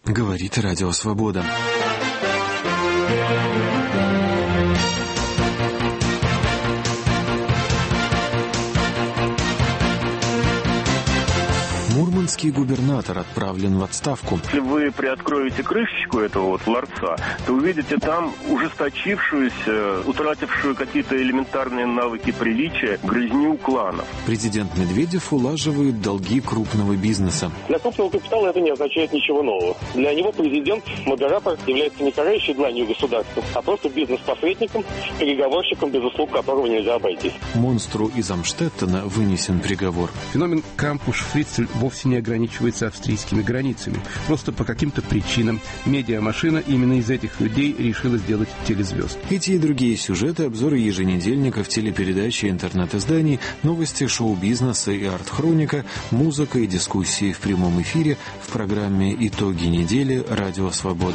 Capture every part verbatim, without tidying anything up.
Говорит Радио Свобода. Мурманский губернатор отправлен в отставку. Если вы приоткроете крышечку этого вот ларца, то увидите там ужесточившуюся, утратившую какие-то элементарные навыки приличия грызню кланов. Президент Медведев улаживает долги крупного бизнеса. Для крупного капитала это не означает ничего нового. Для него президент, модератор, является не карающей дланью государства, а просто бизнес-посредником, переговорщиком, без услуг которого нельзя обойтись. Монстру из Амштеттена вынесен приговор. Феномен Кампуш-Фрицель вовсе не ограничивается австрийскими границами. Просто по каким-то причинам медиамашина именно из этих людей решила сделать телезвезд. Эти и другие сюжеты, обзоры еженедельников, телепередачи, интернет-изданий, новости шоу-бизнеса и арт-хроника, музыка и дискуссии в прямом эфире в программе «Итоги недели» Радио Свобода.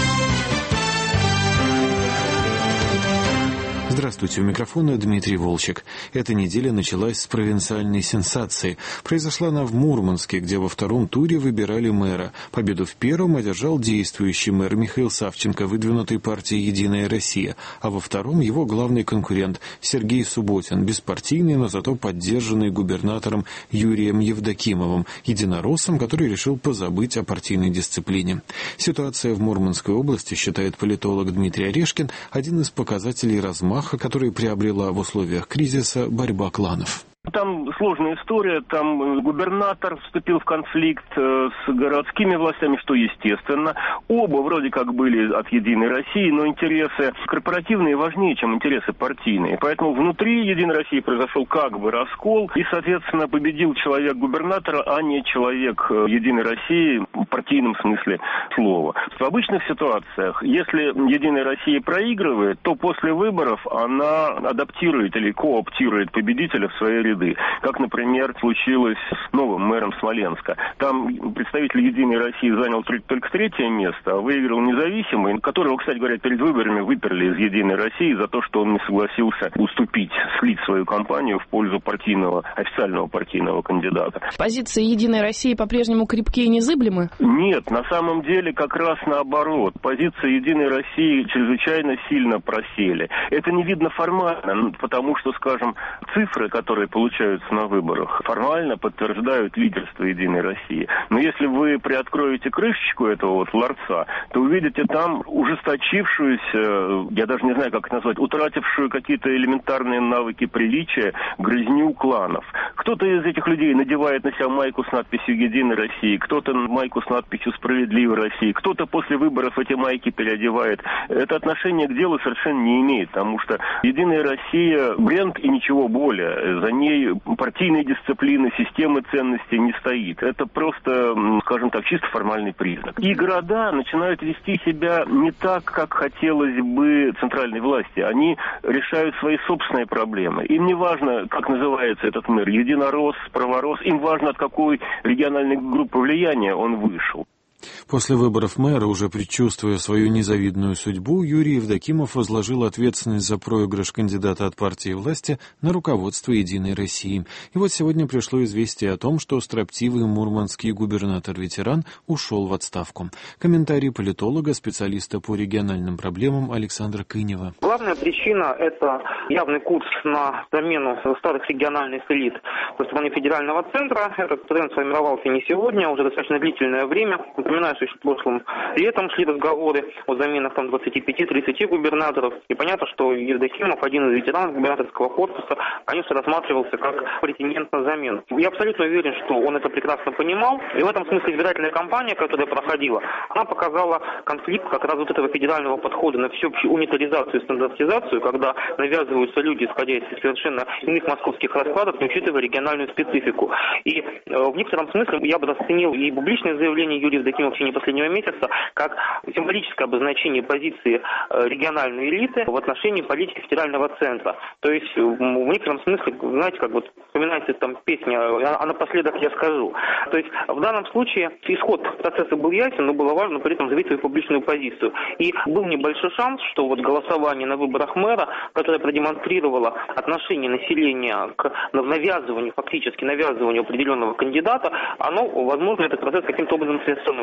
Здравствуйте, у микрофона Дмитрий Волчек. Эта неделя началась с провинциальной сенсации. Произошла она в Мурманске, где во втором туре выбирали мэра. Победу в первом одержал действующий мэр Михаил Савченко, выдвинутый партией «Единая Россия», а во втором его главный конкурент Сергей Субботин, беспартийный, но зато поддержанный губернатором Юрием Евдокимовым, единороссом, который решил позабыть о партийной дисциплине. Ситуация в Мурманской области, считает политолог Дмитрий Орешкин, один из показателей размаха, который приобрела в условиях кризиса борьба кланов. Там сложная история, там губернатор вступил в конфликт с городскими властями, что естественно. Оба вроде как были от «Единой России», но интересы корпоративные важнее, чем интересы партийные. Поэтому внутри «Единой России» произошел как бы раскол, и, соответственно, победил человек губернатора, а не человек «Единой России» в партийном смысле слова. В обычных ситуациях, если «Единая Россия» проигрывает, то после выборов она адаптирует или кооптирует победителя в своей ряды. Как, например, случилось с новым мэром Смоленска. Там представитель «Единой России» занял только третье место, а выиграл независимый, которого, кстати говоря, перед выборами выперли из «Единой России» за то, что он не согласился уступить, слить свою кампанию в пользу партийного, официального партийного кандидата. Позиции «Единой России» по-прежнему крепкие и незыблемы? Нет, на самом деле как раз наоборот. Позиции «Единой России» чрезвычайно сильно просели. Это не видно формально, потому что, скажем, цифры, которые получаются получаются на выборах, формально подтверждают лидерство «Единой России». Но если вы приоткроете крышечку этого вот ларца, то увидите там ужесточившуюся, я даже не знаю, как это назвать, утратившую какие-то элементарные навыки приличия грызню кланов. Кто-то из этих людей надевает на себя майку с надписью «Единой России», кто-то майку с надписью «Справедливой России», кто-то после выборов эти майки переодевает. Это отношение к делу совершенно не имеет, потому что «Единая Россия» бренд и ничего более. За ней партийной дисциплины, системы ценностей не стоит. Это просто, скажем так, чисто формальный признак. И города начинают вести себя не так, как хотелось бы центральной власти. Они решают свои собственные проблемы. Им не важно, как называется этот мэр, единорос, праворос, им важно, от какой региональной группы влияния он вышел. После выборов мэра, уже предчувствуя свою незавидную судьбу, Юрий Евдокимов возложил ответственность за проигрыш кандидата от партии власти на руководство «Единой России». И вот сегодня пришло известие о том, что строптивый мурманский губернатор-ветеран ушел в отставку. Комментарий политолога, специалиста по региональным проблемам Александра Кынева. Главная причина – это явный курс на замену старых региональных элит со стороны федерального центра. Этот тренд сформировался не сегодня, а уже достаточно длительное время. Напоминаю, что еще в прошлом летом шли разговоры о заменах там двадцати пяти тридцати губернаторов. И понятно, что Евдокимов, один из ветеранов губернаторского корпуса, конечно, рассматривался как претендент на замену. Я абсолютно уверен, что он это прекрасно понимал. И в этом смысле избирательная кампания, которая проходила, она показала конфликт как раз вот этого федерального подхода на всеобщую унитаризацию и стандартизацию, когда навязываются люди, исходя из совершенно иных московских раскладов, не учитывая региональную специфику. И э, в некотором смысле я бы расценил и публичное заявление Юрия Евдокимова в течение последнего месяца как символическое обозначение позиции региональной элиты в отношении политики федерального центра. То есть в некотором смысле, знаете, как вот вспоминается там песня «А напоследок я скажу». То есть в данном случае исход процесса был ясен, но было важно при этом заявить свою публичную позицию. И был небольшой шанс, что вот голосование на выборах мэра, которое продемонстрировало отношение населения к навязыванию, фактически навязыванию определенного кандидата, оно, возможно, этот процесс каким-то образом приостановит.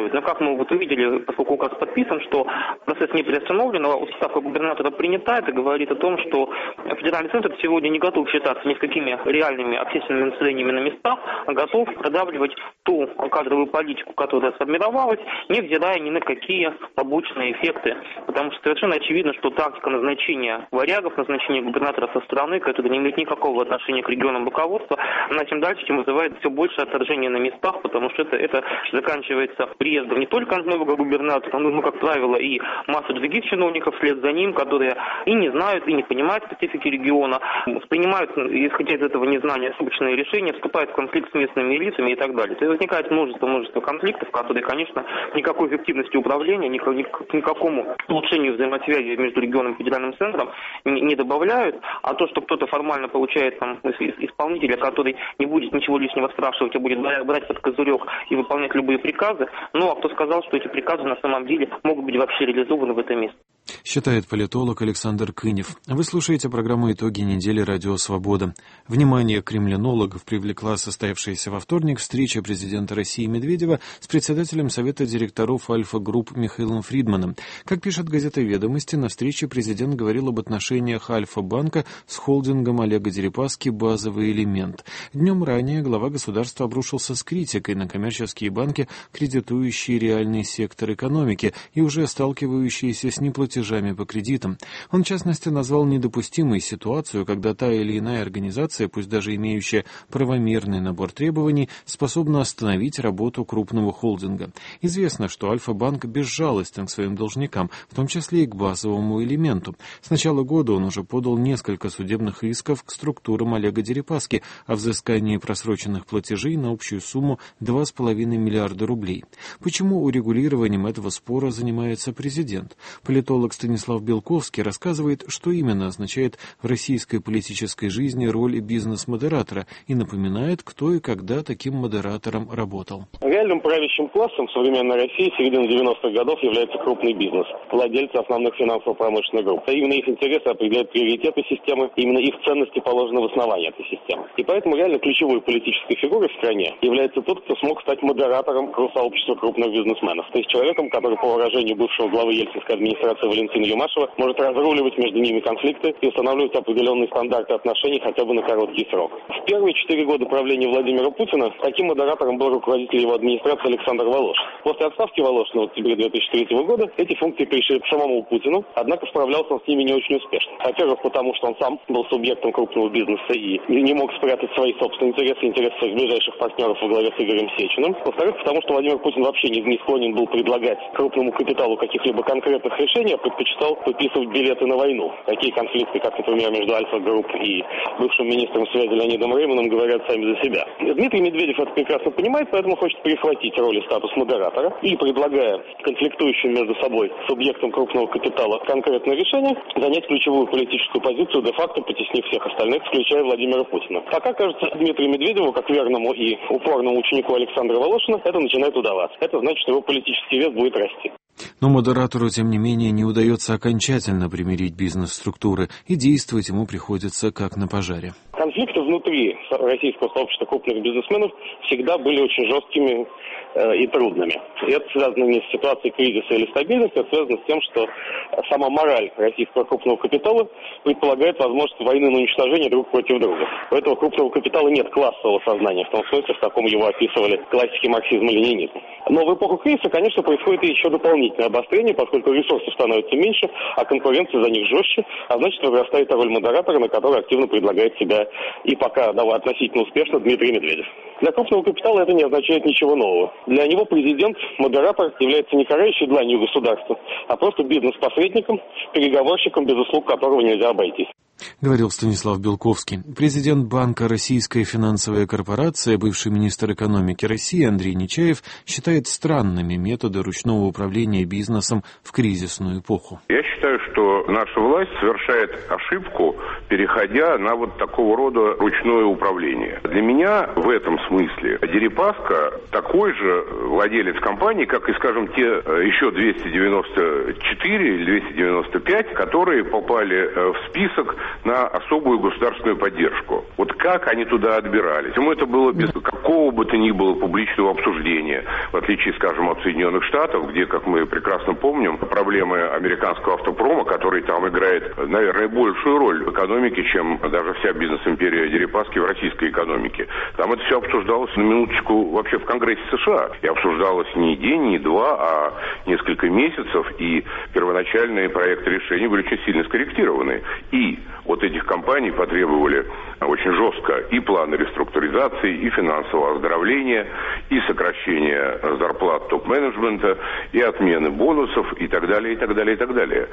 приостановит. Но как мы вот увидели, поскольку указ подписан, что процесс не приостановлен, а ставка губернатора принята, это говорит о том, что федеральный центр сегодня не готов считаться ни с какими реальными общественными настроениями на местах, а готов продавливать ту кадровую политику, которая сформировалась, невзирая ни на какие побочные эффекты. Потому что совершенно очевидно, что тактика назначения варягов, назначения губернатора со стороны, которая не имеет никакого отношения к регионам руководства, она чем дальше, тем вызывает все больше отторжения на местах, потому что это, это заканчивается приездом не только нового губернатора, но, ну, как правило, и масса других чиновников вслед за ним, которые и не знают, и не понимают специфики региона, воспринимают, исходя из этого незнания, ошибочные решения, вступают в конфликт с местными элитами и так далее. То есть возникает множество-множество конфликтов, которые, конечно, никакой эффективности управления, ни к никакому улучшению взаимосвязи между регионом и федеральным центром не, не добавляют, а то, что кто-то формально получает там исполнителя, который не будет ничего лишнего спрашивать, а будет брать под козырек и выполнять любые приказы, ну а кто сказал, что эти приказы на самом деле могут быть вообще реализованы в этом месте? Считает политолог Александр Кынев. Вы слушаете программу «Итоги недели. Радио Свобода». Внимание кремлинологов привлекла состоявшаяся во вторник встреча президента России Медведева с председателем Совета директоров Альфа-Групп Михаилом Фридманом. Как пишет газета «Ведомости», на встрече президент говорил об отношениях Альфа-банка с холдингом Олега Дерипаски «Базовый элемент». Днем ранее глава государства обрушился с критикой на коммерческие банки, кредитующие реальный сектор экономики и уже сталкивающиеся с неплатежами по кредитам. Он, в частности, назвал недопустимой ситуацию, когда та или иная организация, пусть даже имеющая правомерный набор требований, способна остановить работу крупного холдинга. Известно, что Альфа-банк безжалостен к своим должникам, в том числе и к базовому элементу. С начала года он уже подал несколько судебных исков к структурам Олега Дерипаски о взыскании просроченных платежей на общую сумму два с половиной миллиарда рублей. Почему урегулированием этого спора занимается президент? Политолог Станислав Белковский рассказывает, что именно означает в российской политической жизни роль бизнес-модератора и напоминает, кто и когда таким модератором работал. Реальным правящим классом в современной России середины девяностых годов является крупный бизнес, владельцы основных финансово-промышленных групп. А именно их интересы определяют приоритеты системы, именно их ценности положены в основании этой системы. И поэтому реально ключевой политической фигурой в стране является тот, кто смог стать модератором сообщества крупных бизнесменов. То есть человеком, который, по выражению бывшего главы ельцинской администрации Валентина Юмашева, может разруливать между ними конфликты и устанавливать определенные стандарты отношений хотя бы на короткий срок. В первые четыре года правления Владимира Путина таким модератором был руководитель его администрации Александр Волошин. После отставки Волошина в октябре две тысячи третьего года эти функции пришли к самому Путину, однако справлялся он с ними не очень успешно. Во-первых, потому что он сам был субъектом крупного бизнеса и не мог спрятать свои собственные интересы, интересы своих ближайших партнеров во главе с Игорем Сечиным. Во-вторых, потому что Владимир Путин вообще не, не склонен был предлагать крупному капиталу каких-либо конкретных решений, а предпочитал выписывать билеты на войну. Такие конфликты, как, например, между Альфа-групп и бывшим министром связи Леонидом Рейманом, говорят сами за себя. Дмитрий Медведев это прекрасно понимает, поэтому хочет перехватить роль и статус модератора и, предлагая конфликтующим между собой субъектам крупного капитала конкретное решение, занять ключевую политическую позицию, де-факто потеснив всех остальных, включая Владимира Путина. Пока, кажется, Дмитрию Медведеву, как верному и упорному ученику Александра Волошина, это начинает удаваться. Это значит, что его политический вес будет расти. Но модератору, тем не менее, не удается окончательно примирить бизнес-структуры, и действовать ему приходится как на пожаре. Конфликты внутри российского сообщества крупных бизнесменов всегда были очень жесткими э, и трудными. И это связано не с ситуацией кризиса или стабильности, это связано с тем, что сама мораль российского крупного капитала предполагает возможность войны на уничтожение друг против друга. У этого крупного капитала нет классового сознания, в том смысле, в каком его описывали классики марксизма и ленинизма. Но в эпоху кризиса, конечно, происходит еще дополнительное обострение, поскольку ресурсов становится меньше, а конкуренция за них жестче, а значит, возрастает роль модератора, на который активно предлагает себя и пока давай, относительно успешно Дмитрий Медведев. Для крупного капитала это не означает ничего нового. Для него президент, модератор, является не карающей дланью государства, а просто бизнес-посредником, переговорщиком, без услуг которого нельзя обойтись. Говорил Станислав Белковский. Президент Банка «Российская финансовая корпорация», бывший министр экономики России Андрей Нечаев, считает странными методы ручного управления бизнесом в кризисную эпоху. Я считаю, что наша власть совершает ошибку, переходя на вот такого рода ручное управление. Для меня в этом смысле Дерипаска такой же владелец компании, как и, скажем, те еще двести девяносто четыре или двести девяносто пять, которые попали в список на особую государственную поддержку. Вот как они туда отбирались? Ему это было без какого бы то ни было публичного обсуждения, в отличие, скажем, от Соединенных Штатов, где, как мы прекрасно помним, проблемы американского автопрома, который там играет, наверное, большую роль в экономике, чем даже вся бизнес-империя Дерипаски в российской экономике. Там это все обсуждалось, на минуточку, вообще в Конгрессе США. И обсуждалось не день, не два, а несколько месяцев, и первоначальные проекты решений были очень сильно скорректированы. И от этих компаний потребовали очень жестко и планы реструктуризации, и финансового оздоровления, и сокращения зарплат топ-менеджмента, и отмены бонусов, и так далее, и так далее, и так далее.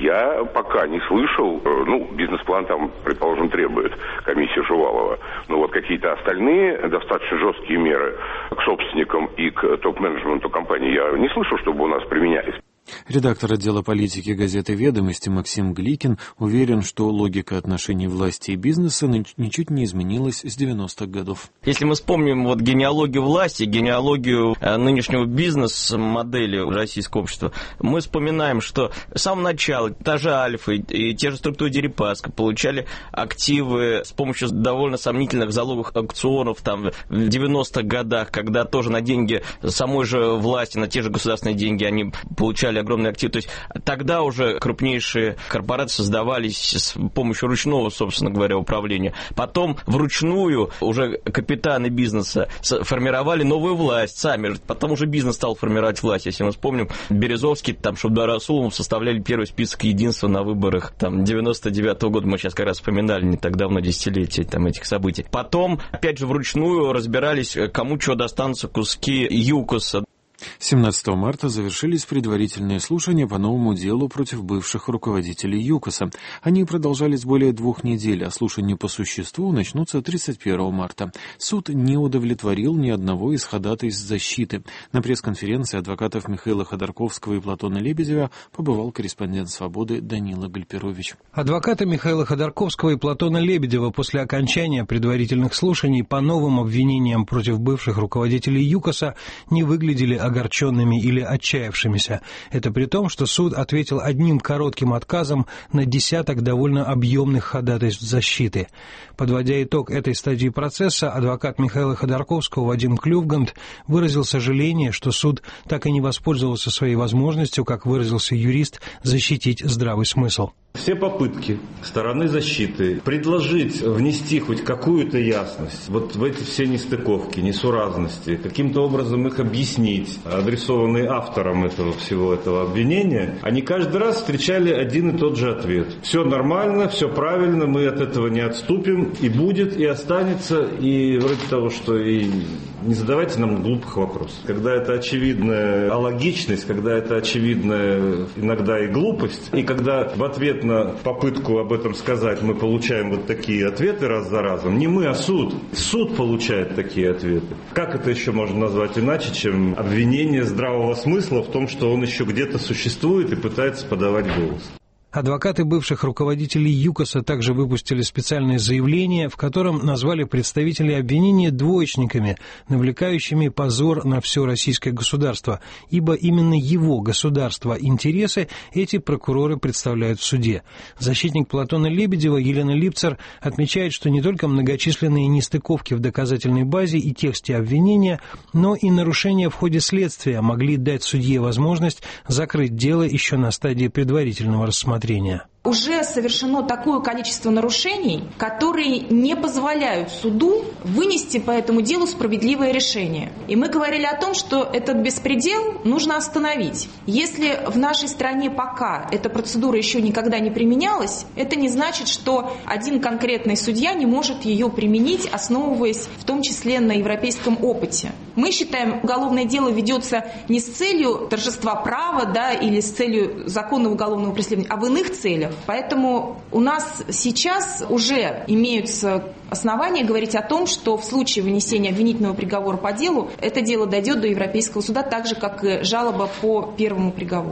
Я пока не слышал, ну, бизнес-план там, предположим, требует комиссия Шувалова, но вот какие-то остальные достаточно жесткие меры к собственникам и к топ-менеджменту компании я не слышал, чтобы у нас применялись. Редактор отдела политики газеты «Ведомости» Максим Гликин уверен, что логика отношений власти и бизнеса ничуть не изменилась с девяностых годов. Если мы вспомним вот генеалогию власти, генеалогию нынешнего бизнес-модели российского общества, мы вспоминаем, что с самого начала та же Альфа и те же структуры Дерипаска получали активы с помощью довольно сомнительных залоговых аукционов там, в девяностых годах, когда тоже на деньги самой же власти, на те же государственные деньги они получали огромные активы. То есть тогда уже крупнейшие корпорации создавались с помощью ручного, собственно говоря, управления. Потом вручную уже капитаны бизнеса формировали новую власть сами. Потом уже бизнес стал формировать власть. Если мы вспомним, Березовский, там, Шабдар Расулов составляли первый список единства на выборах там, девяносто девятого года. Мы сейчас как раз вспоминали не так давно десятилетие там, этих событий. Потом, опять же, вручную разбирались, кому что достанутся куски ЮКОСа. семнадцатого марта завершились предварительные слушания по новому делу против бывших руководителей ЮКОСа. Они продолжались более двух недель, а слушания по существу начнутся тридцать первого марта. Суд не удовлетворил ни одного из ходатайств защиты. На пресс-конференции адвокатов Михаила Ходорковского и Платона Лебедева побывал корреспондент «Свободы» Данила Гальперович. Адвокаты Михаила Ходорковского и Платона Лебедева после окончания предварительных слушаний по новым обвинениям против бывших руководителей ЮКОСа не выглядели огорченными или отчаявшимися. Это при том, что суд ответил одним коротким отказом на десяток довольно объемных ходатайств защиты. Подводя итог этой стадии процесса, адвокат Михаила Ходорковского Вадим Клювгант выразил сожаление, что суд так и не воспользовался своей возможностью, как выразился юрист, защитить здравый смысл. Все попытки стороны защиты предложить внести хоть какую-то ясность вот в эти все нестыковки, несуразности, каким-то образом их объяснить, адресованные авторам этого всего этого обвинения, они каждый раз встречали один и тот же ответ. Все нормально, все правильно, мы от этого не отступим, и будет, и останется, и вроде того, что и не задавайте нам глупых вопросов. Когда это очевидная алогичность, когда это очевидная иногда и глупость, и когда в ответ на попытку об этом сказать мы получаем вот такие ответы раз за разом, не мы, а суд. Суд получает такие ответы. Как это еще можно назвать иначе, чем обвинение здравого смысла в том, что он еще где-то существует и пытается подавать голос? Адвокаты бывших руководителей ЮКОСа также выпустили специальное заявление, в котором назвали представителей обвинения двоечниками, навлекающими позор на все российское государство, ибо именно его государство интересы эти прокуроры представляют в суде. Защитник Платона Лебедева Елена Липцер отмечает, что не только многочисленные нестыковки в доказательной базе и тексте обвинения, но и нарушения в ходе следствия могли дать судье возможность закрыть дело еще на стадии предварительного рассмотрения. Уже совершено такое количество нарушений, которые не позволяют суду вынести по этому делу справедливое решение. И мы говорили о том, что этот беспредел нужно остановить. Если в нашей стране пока эта процедура еще никогда не применялась, это не значит, что один конкретный судья не может ее применить, основываясь в том числе на европейском опыте. Мы считаем, уголовное дело ведется не с целью торжества права, да, или с целью законного уголовного преследования, а в иных целях. Поэтому у нас сейчас уже имеются основания говорить о том, что в случае вынесения обвинительного приговора по делу это дело дойдет до Европейского суда, так же, как и жалоба по первому приговору.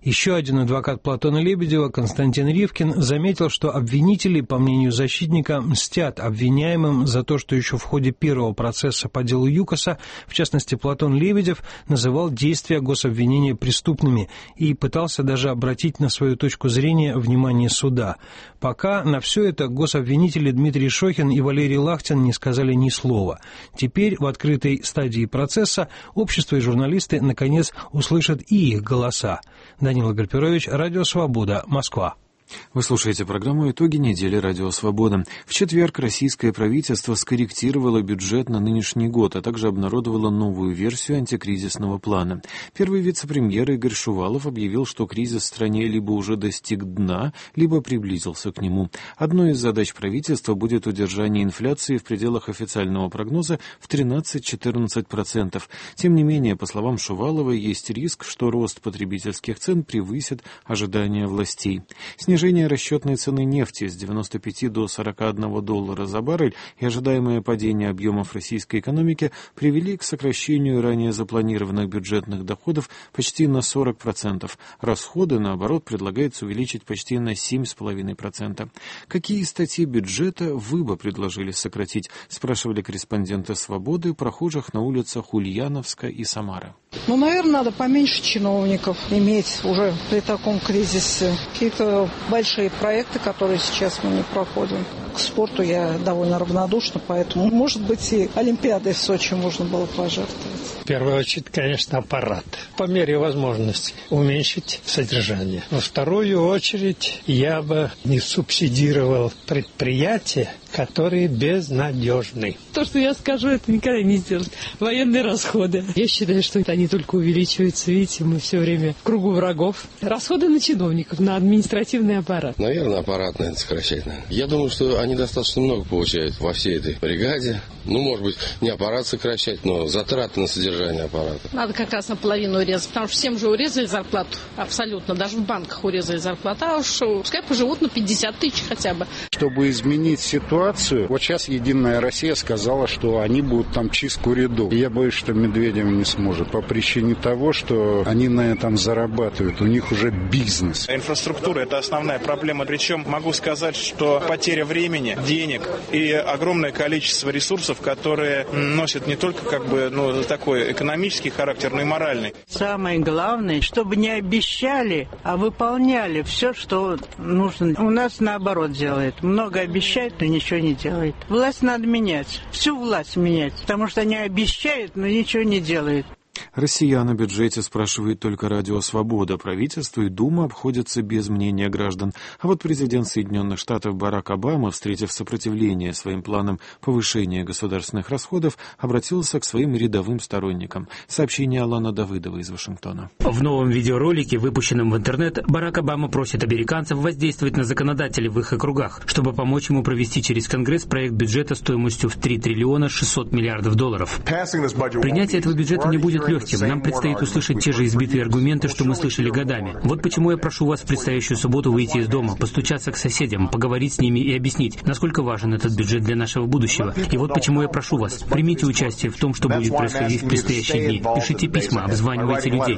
Еще один адвокат Платона Лебедева, Константин Ривкин, заметил, что обвинители, по мнению защитника, мстят обвиняемым за то, что еще в ходе первого процесса по делу ЮКОСа, в частности, Платон Лебедев, называл действия гособвинения преступными и пытался даже обратить на свою точку зрения внимание суда. Пока на все это гособвинители Дмитрий Шохин и Валерий Лахтин не сказали ни слова. Теперь в открытой стадии процесса общество и журналисты, наконец, услышат и их голоса. Данила Гальперович, Радио Свобода, Москва. Вы слушаете программу «Итоги недели. Радио Свобода». В четверг российское правительство скорректировало бюджет на нынешний год, а также обнародовало новую версию антикризисного плана. Первый вице-премьер Игорь Шувалов объявил, что кризис в стране либо уже достиг дна, либо приблизился к нему. Одной из задач правительства будет удержание инфляции в пределах официального прогноза в тринадцать-четырнадцать процентов. Тем не менее, по словам Шувалова, есть риск, что рост потребительских цен превысит ожидания властей. Снижение расчетной цены нефти с девяноста пяти до сорока одного доллара за баррель и ожидаемое падение объемов российской экономики привели к сокращению ранее запланированных бюджетных доходов почти на сорок процентов. Расходы, наоборот, предлагается увеличить почти на семь целых пять десятых процента. Какие статьи бюджета вы бы предложили сократить, спрашивали корреспонденты «Свободы», прохожих на улицах Ульяновска и Самары. Ну, наверное, надо поменьше чиновников иметь уже при таком кризисе. Какие-то большие проекты, которые сейчас мы не проходим. К спорту я довольно равнодушна, поэтому, может быть, и Олимпиадой в Сочи можно было пожертвовать. В первую очередь, конечно, аппарат. По мере возможности уменьшить содержание. Во вторую очередь, я бы не субсидировал предприятия, которые безнадежны. То, что я скажу, это никогда не сделать. Военные расходы. Я считаю, что они только увеличиваются. Видите, мы все время в кругу врагов. Расходы на чиновников, на административный аппарат. Наверное, аппарат, наверное, сокращать. Наверное. Я думаю, что они достаточно много получают во всей этой бригаде. Ну, может быть, не аппарат сокращать, но затраты на содержание аппарата. Надо как раз наполовину урезать, потому что всем же урезали зарплату. Абсолютно. Даже в банках урезали зарплату. А уж пускай поживут на пятьдесят тысяч хотя бы. Чтобы изменить ситуацию, вот сейчас Единая Россия сказала, что они будут там чистку рядов. Я боюсь, что Медведев не сможет по причине того, что они на этом зарабатывают. У них уже бизнес. Инфраструктура – это основная проблема. Причем могу сказать, что потеря времени, денег и огромное количество ресурсов, которые носят не только как бы, ну, такой экономический характер, но и моральный. Самое главное, чтобы не обещали, а выполняли все, что нужно. У нас наоборот делает. Много обещают, но ничего не делает. Власть надо менять. Всю власть менять. Потому что они обещают, но ничего не делают. Россиян о бюджете спрашивает только Радио Свобода. Правительство и Дума обходятся без мнения граждан. А вот президент Соединенных Штатов Барак Обама, встретив сопротивление своим планам повышения государственных расходов, обратился к своим рядовым сторонникам. Сообщение Алана Давыдова из Вашингтона. В новом видеоролике, выпущенном в интернет, Барак Обама просит американцев воздействовать на законодателей в их округах, чтобы помочь ему провести через Конгресс проект бюджета стоимостью в три триллиона шестьсот миллиардов долларов. Принятие этого бюджета не будет легким. Нам предстоит услышать те же избитые аргументы, что мы слышали годами. Вот почему я прошу вас в предстоящую субботу выйти из дома, постучаться к соседям, поговорить с ними и объяснить, насколько важен этот бюджет для нашего будущего. И вот почему я прошу вас, примите участие в том, что будет происходить в предстоящие дни. Пишите письма, обзванивайте людей.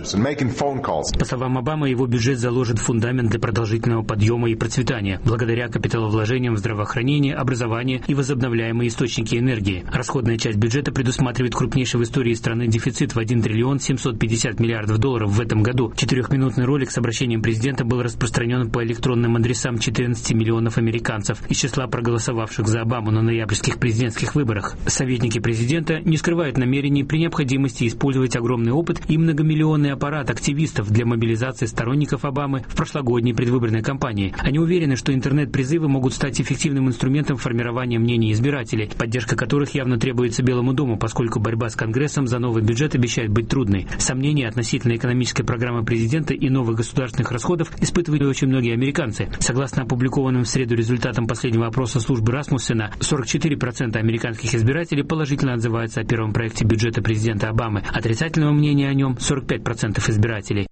По словам Обамы, его бюджет заложит фундамент для продолжительного подъема и процветания, благодаря капиталовложениям в здравоохранение, образование и возобновляемые источники энергии. Расходная часть бюджета предусматривает крупнейший в истории страны дефицит в один триллион семьсот пятьдесят миллиардов долларов в этом году. Четырехминутный ролик с обращением президента был распространен по электронным адресам четырнадцати миллионов американцев из числа проголосовавших за Обаму на ноябрьских президентских выборах. Советники президента не скрывают намерений при необходимости использовать огромный опыт и многомиллионный аппарат активистов для мобилизации сторонников Обамы в прошлогодней предвыборной кампании. Они уверены, что интернет-призывы могут стать эффективным инструментом формирования мнений избирателей, поддержка которых явно требуется Белому дому, поскольку борьба с Конгрессом за новый бюджет обещает быть трудной. Сомнения относительно экономической программы президента и новых государственных расходов испытывали очень многие американцы. Согласно опубликованным в среду результатам последнего опроса службы Расмуссена, сорок четыре процента американских избирателей положительно отзываются о первом проекте бюджета президента Обамы. Отрицательного мнения о нем сорок пять процентов избирателей.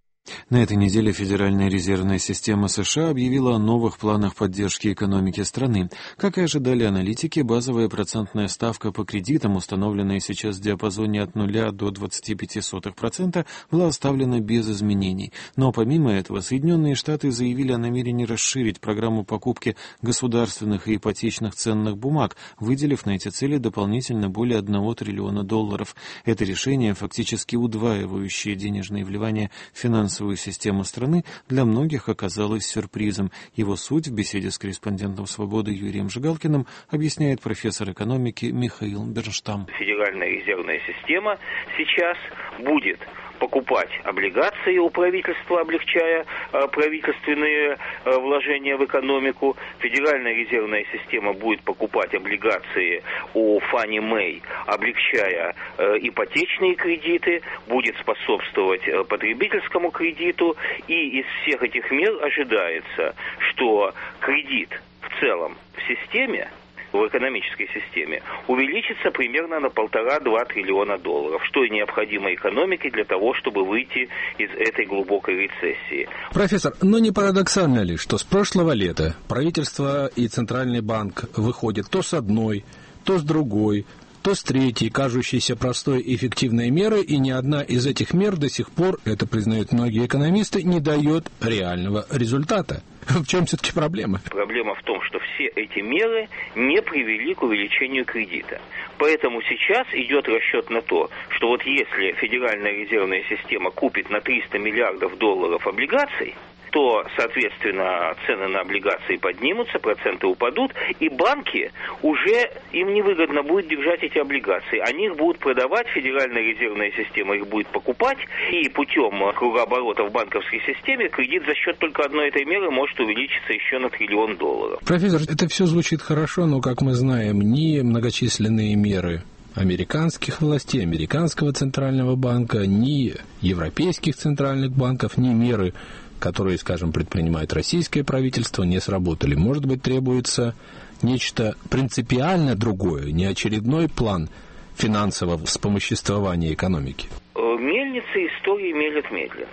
На этой неделе Федеральная резервная система США объявила о новых планах поддержки экономики страны. Как и ожидали аналитики, базовая процентная ставка по кредитам, установленная сейчас в диапазоне от нуля до двадцати пяти сотых процента, была оставлена без изменений. Но помимо этого, Соединенные Штаты заявили о намерении расширить программу покупки государственных и ипотечных ценных бумаг, выделив на эти цели дополнительно более одного триллиона долларов. Это решение, фактически удваивающее денежные вливания в финансовую систему страны, для многих оказалось сюрпризом. Его суть в беседе с корреспондентом «Свободы» Юрием Жигалкиным объясняет профессор экономики Михаил Бернштам. Федеральная резервная система сейчас будет покупать облигации у правительства, облегчая э, правительственные э, вложения в экономику. Федеральная резервная система будет покупать облигации у Фанни Мэй, облегчая э, ипотечные кредиты, будет способствовать э, потребительскому кредиту. И из всех этих мер ожидается, что кредит в целом в системе, в экономической системе, увеличится примерно на полтора-два триллиона долларов, что и необходимо экономике для того, чтобы выйти из этой глубокой рецессии. Профессор, но не парадоксально ли, что с прошлого лета правительство и Центральный банк выходят то с одной, то с другой, то с третьей, кажущейся простой и эффективной меры, и ни одна из этих мер до сих пор, это признают многие экономисты, не дает реального результата? В чем все-таки проблема? Проблема в том, что все эти меры не привели к увеличению кредита. Поэтому сейчас идет расчет на то, что вот если Федеральная резервная система купит на триста миллиардов долларов облигаций, то, соответственно, цены на облигации поднимутся, проценты упадут, и банки уже, им невыгодно будет держать эти облигации. Они их будут продавать, Федеральная резервная система их будет покупать, и путем кругооборота в банковской системе кредит за счет только одной этой меры может увеличиться еще на триллион долларов. Профессор, это все звучит хорошо, но, как мы знаем, ни многочисленные меры американских властей, американского центрального банка, ни европейских центральных банков, ни меры, которые, скажем, предпринимает российское правительство, не сработали. Может быть, требуется нечто принципиально другое, не очередной план финансового вспомоществования экономики? Мельницы истории мелят медленно.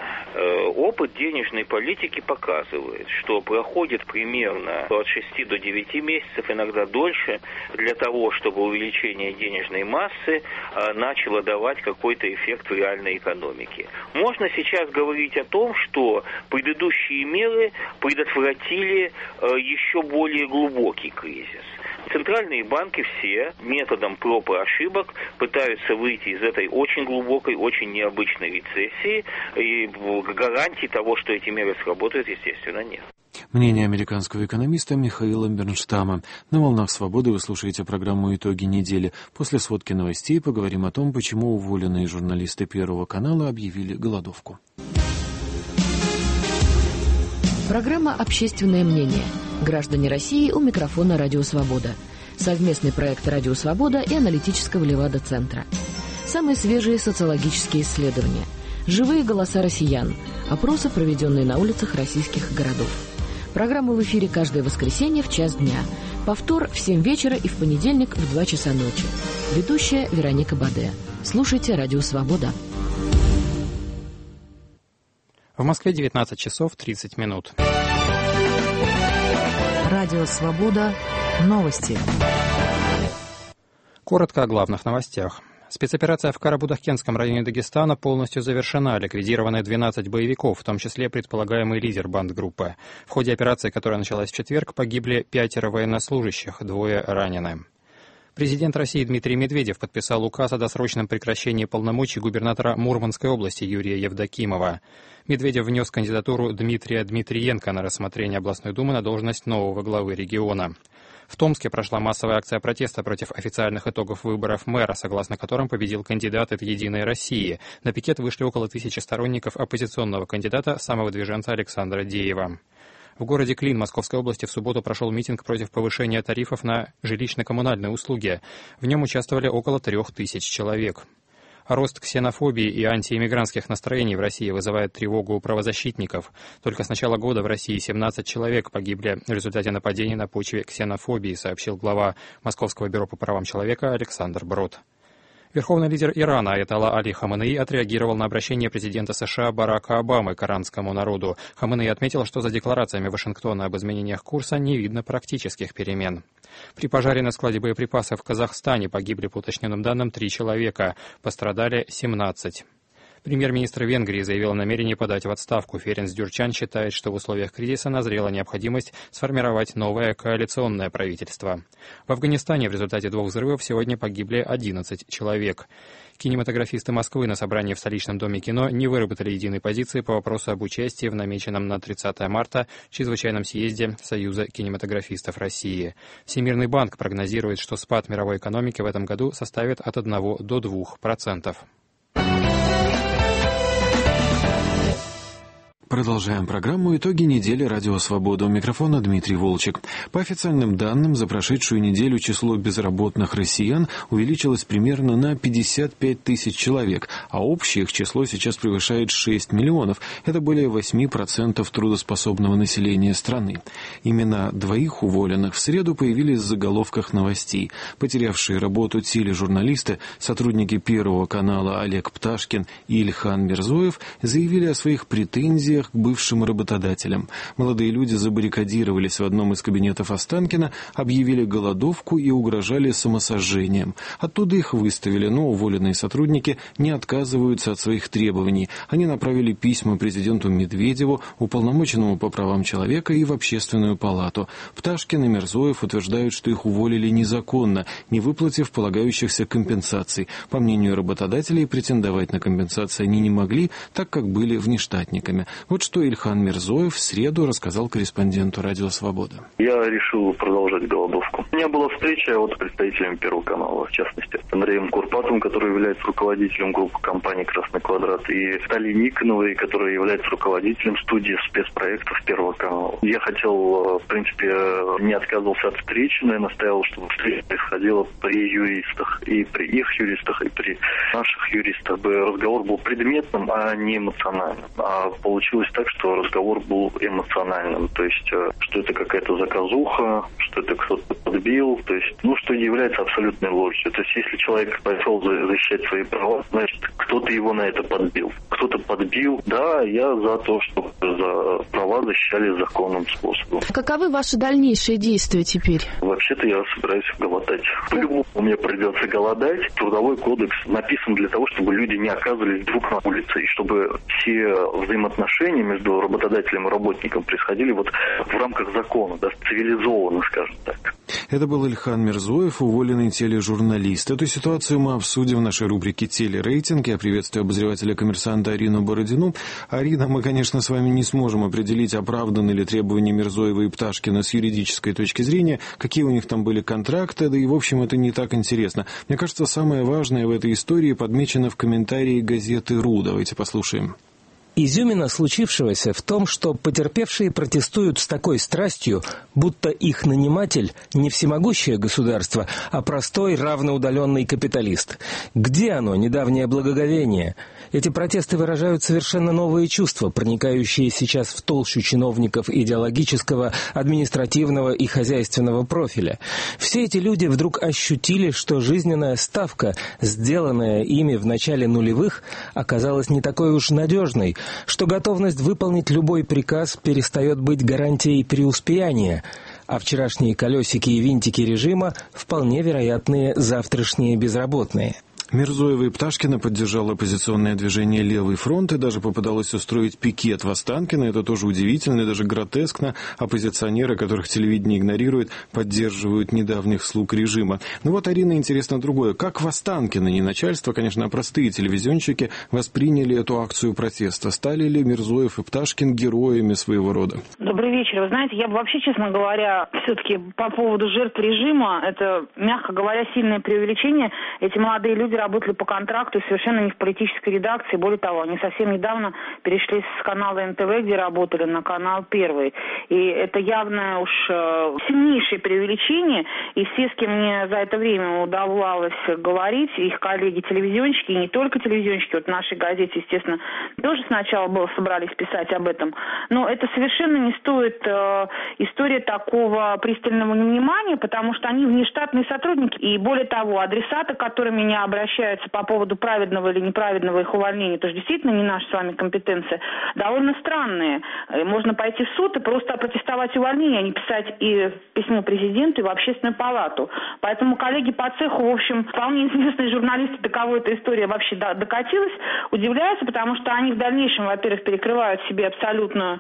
Опыт денежной политики показывает, что проходит примерно от шести до девяти месяцев, иногда дольше, для того, чтобы увеличение денежной массы начало давать какой-то эффект в реальной экономике. Можно сейчас говорить о том, что предыдущие меры предотвратили еще более глубокий кризис. Центральные банки все методом проб и ошибок пытаются выйти из этой очень глубокой, очень необычной рецессии, и гарантий того, что эти меры сработают, естественно, нет. Мнение американского экономиста Михаила Бернштама. На «Волнах Свободы» вы слушаете программу «Итоги недели». После сводки новостей поговорим о том, почему уволенные журналисты Первого канала объявили голодовку. Программа «Общественное мнение». Граждане России, у микрофона «Радио Свобода». Совместный проект «Радио Свобода» и аналитического Левада-центра. Самые свежие социологические исследования. Живые голоса россиян. Опросы, проведенные на улицах российских городов. Программа в эфире каждое воскресенье в час дня. Повтор в семь вечера и в понедельник в два часа ночи. Ведущая Вероника Баде. Слушайте «Радио Свобода». В Москве девятнадцать часов тридцать минут. Радио Свобода. Новости. Коротко о главных новостях. Спецоперация в Карабудакенском районе Дагестана полностью завершена. Ликвидированы двенадцать боевиков, в том числе предполагаемый лидер бандгруппы. В ходе операции, которая началась в четверг, погибли пятеро военнослужащих, двое ранены. Президент России Дмитрий Медведев подписал указ о досрочном прекращении полномочий губернатора Мурманской области Юрия Евдокимова. Медведев внес кандидатуру Дмитрия Дмитриенко на рассмотрение областной думы на должность нового главы региона. В Томске прошла массовая акция протеста против официальных итогов выборов мэра, согласно которым победил кандидат от «Единой России». На пикет вышли около тысячи сторонников оппозиционного кандидата, самовыдвиженца Александра Деева. В городе Клин Московской области в субботу прошел митинг против повышения тарифов на жилищно-коммунальные услуги. В нем участвовали около трех тысяч человек. Рост ксенофобии и антииммигрантских настроений в России вызывает тревогу у правозащитников. Только с начала года в России семнадцать человек погибли в результате нападений на почве ксенофобии, сообщил глава Московского бюро по правам человека Александр Брод. Верховный лидер Ирана Аятолла Али Хаменеи отреагировал на обращение президента США Барака Обамы к иранскому народу. Хаменеи отметил, что за декларациями Вашингтона об изменениях курса не видно практических перемен. При пожаре на складе боеприпасов в Казахстане погибли, по уточненным данным, три человека, пострадали семнадцать. Премьер-министр Венгрии заявил о намерении подать в отставку. Ференц Дюрчан считает, что в условиях кризиса назрела необходимость сформировать новое коалиционное правительство. В Афганистане в результате двух взрывов сегодня погибли одиннадцать человек. Кинематографисты Москвы на собрании в столичном доме кино не выработали единой позиции по вопросу об участии в намеченном на тридцатое марта чрезвычайном съезде Союза кинематографистов России. Всемирный банк прогнозирует, что спад мировой экономики в этом году составит от одного до двух процентов. Продолжаем программу «Итоги недели. Радио Свобода». У микрофона Дмитрий Волчек. По официальным данным, за прошедшую неделю число безработных россиян увеличилось примерно на пятьдесят пять тысяч человек, а общее их число сейчас превышает шесть миллионов. Это более восемь процентов трудоспособного населения страны. Имена двоих уволенных в среду появились в заголовках новостей. Потерявшие работу тележурналисты, сотрудники Первого канала Олег Пташкин и Ильхан Мирзоев заявили о своих претензиях к бывшим работодателям. Молодые люди забаррикадировались в одном из кабинетов Останкино, объявили голодовку и угрожали самосожжением. Оттуда их выставили, но уволенные сотрудники не отказываются от своих требований. Они направили письма президенту Медведеву, уполномоченному по правам человека и в Общественную палату. Пташкин и Мирзоев утверждают, что их уволили незаконно, не выплатив полагающихся компенсаций. По мнению работодателей, претендовать на компенсации они не могли, так как были внештатниками. Вот что Ильхан Мирзоев в среду рассказал корреспонденту «Радио Свобода». Я решил продолжать голодовку. У меня была встреча вот с представителями Первого канала, в частности, с Андреем Курпатовым, который является руководителем группы компании «Красный квадрат», и Стали Никоновой, которая является руководителем студии спецпроектов Первого канала. Я хотел, в принципе, не отказывался от встречи, но я настаивал, чтобы встреча происходила при юристах, и при их юристах, и при наших юристах, чтобы разговор был предметным, а не эмоциональным. А получилось так, что разговор был эмоциональным, то есть, что это какая-то заказуха, что это кто-то подбил, то есть, ну, что является абсолютной ложью. То есть, если человек пошел защищать свои права, значит, кто-то его на это подбил. Кто-то подбил, да, я за то, чтобы за права защищали законным способом. Каковы ваши дальнейшие действия теперь? Вообще-то я собираюсь голодать. По-любому мне придется голодать. Трудовой кодекс написан для того, чтобы люди не оказывались друг на улице, и чтобы все взаимоотношения между работодателем и работником происходили вот в рамках закона, да, цивилизованно, скажем так. Это был Ильхан Мирзоев, уволенный тележурналист. Эту ситуацию мы обсудим в нашей рубрике «Телерейтинг». Я приветствую обозревателя «Коммерсанта» Арину Бородину. Арина, мы, конечно, с вами не сможем определить, оправданы ли требования Мирзоева и Пташкина с юридической точки зрения, какие у них там были контракты, да и, в общем, это не так интересно. Мне кажется, самое важное в этой истории подмечено в комментарии газеты «РУ». Давайте послушаем. Изюмина случившегося в том, что потерпевшие протестуют с такой страстью, будто их наниматель не всемогущее государство, а простой равноудаленный капиталист. Где оно, недавнее благоговение? Эти протесты выражают совершенно новые чувства, проникающие сейчас в толщу чиновников идеологического, административного и хозяйственного профиля. Все эти люди вдруг ощутили, что жизненная ставка, сделанная ими в начале нулевых, оказалась не такой уж надежной, что готовность выполнить любой приказ перестает быть гарантией преуспеяния, а вчерашние колесики и винтики режима вполне вероятные завтрашние безработные. Мирзоева и Пташкина поддержало оппозиционное движение «Левый фронт» и даже попыталось устроить пикет в Останкино. Это тоже удивительно и даже гротескно. Оппозиционеры, которых телевидение игнорирует, поддерживают недавних слуг режима. Ну вот, Арина, интересно другое. Как в Останкино, не начальство, конечно, а простые телевизионщики восприняли эту акцию протеста? Стали ли Мирзоев и Пташкин героями своего рода? Добрый вечер. Вы знаете, я бы вообще, честно говоря, все-таки по поводу жертв режима, это, мягко говоря, сильное преувеличение. Эти молодые люди работали по контракту совершенно не в политической редакции. Более того, они совсем недавно перешли с канала эн тэ вэ, где работали, на канал Первый. И это явно уж сильнейшее преувеличение. И все, с кем мне за это время удавалось говорить, их коллеги-телевизионщики, и не только телевизионщики, вот в нашей газете, естественно, тоже сначала было, собрались писать об этом. Но это совершенно не стоит э, история такого пристального внимания, потому что они внештатные сотрудники. И более того, адресаты, к которым меня обращаются, обращаются по поводу праведного или неправедного их увольнения, это же действительно не наша с вами компетенция, довольно странные. Можно пойти в суд и просто опротестовать увольнение, а не писать и письмо президенту, и в общественную палату. Поэтому коллеги по цеху, в общем, вполне известные журналисты, до кого эта история вообще докатилась, удивляются, потому что они в дальнейшем, во-первых, перекрывают себе абсолютную